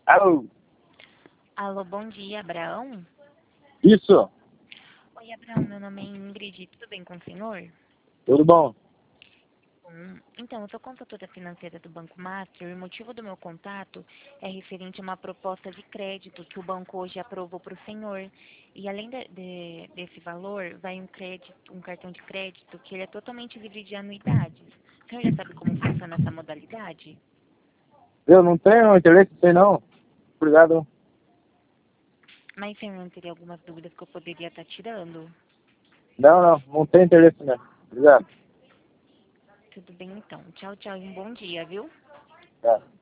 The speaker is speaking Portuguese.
Alô? Alô, bom dia, Abraão? Isso? Oi, Abraão, meu nome é Ingrid, tudo bem com o senhor? Tudo bom? Então, eu sou consultora financeira do Banco Master e o motivo do meu contato é referente a uma proposta de crédito que o banco hoje aprovou para o senhor. E além desse valor, vai um cartão de crédito que ele é totalmente livre de anuidades. O senhor já sabe como funciona essa modalidade? Eu não tenho interesse, sei não. Obrigado. Mas o senhor não teria algumas dúvidas que eu poderia estar tirando? Não tenho interesse mesmo. Obrigado. Tudo bem então. Tchau, tchau e um bom dia, viu? Tá.